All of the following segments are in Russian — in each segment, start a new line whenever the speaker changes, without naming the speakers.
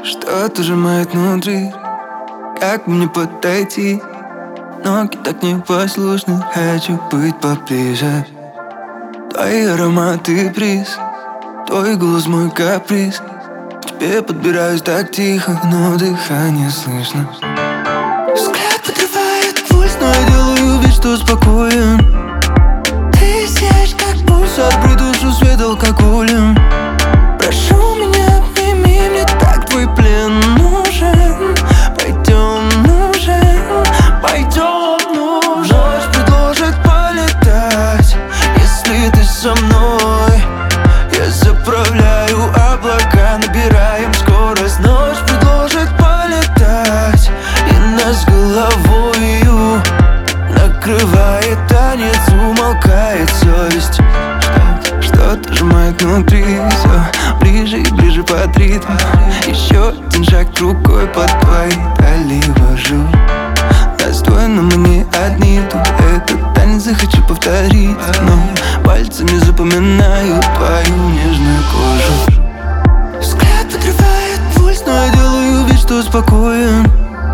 Что-то сжимает внутри, как мне подойти? Ноги так непослушны, хочу быть поближе. Твои ароматы приз, твой голос мой каприз. К тебе подбираюсь так тихо, но дыхание слышно. Взгляд подрывает пульс, но я делаю вид, что спокоен. Ты сияешь как пульсар, придушу свет алкоголем. Прошу меня, обними, мне так твой плен нужен. Пойдем, нужен, пойдем, нужен. Ночь предложит полетать, если ты со мной. Я заправляю облака, набираем скорость. Ночь предложит полетать, и нас головою накрывает танец, умолкает совесть. Что-то сжимает внутри, все ближе и ближе под ритм. Еще один шаг рукой под твои талии вожу. Достойно мы не одни, тут этот танец захочу повторить. Но пальцами запоминаю твою нежную кожу. Взгляд подрывает пульс, но я делаю вид, что спокоен.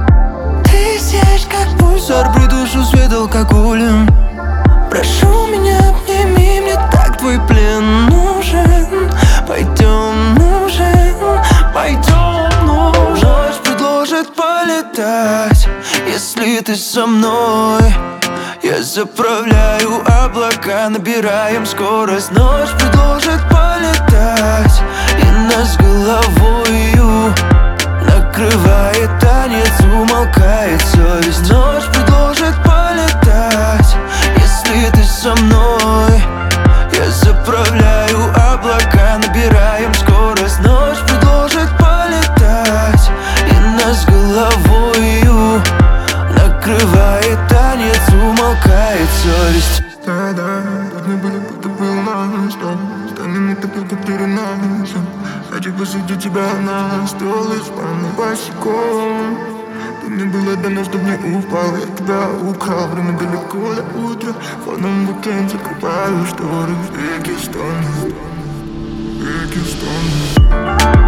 Ты сияешь как пульсар, придушу свет алкоголем. Прошу меня, обними, мне так твой плен нужен. Пойдем, нужен, пойдем, нужен. Ночь предложит полетать, если ты со мной. Я заправляю облака, набираем скорость. Ночь предложит полетать, и нас головою накрывает танец, умолкает совесть. Ночь предложит полетать, если ты со мной. Я заправляю облака, набираем скорость. Ночь предложит полетать, и нас головою накрывает танец, умолкает совесть.
Да, должны были, будто был наш дом. Станем мы такой, как переносим. Хочу посадить тебя на стол и спальный босиком. Ты мне было дано, чтоб не упал. Я тебя украл, время далеко до утра. В фоном уикенд закрываю шторы. Веки стонут, веки стонут.